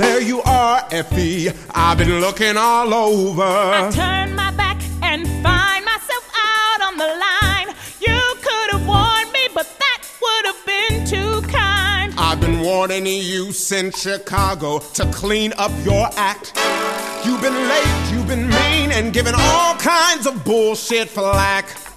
there you are, Effie. I've been looking all over. I turn my back and find myself out on the line. You could have warned me, but that would have been too kind. I've been warning you since Chicago to clean up your act. You've been late, you've been mean, and giving all kinds of bullshit flack.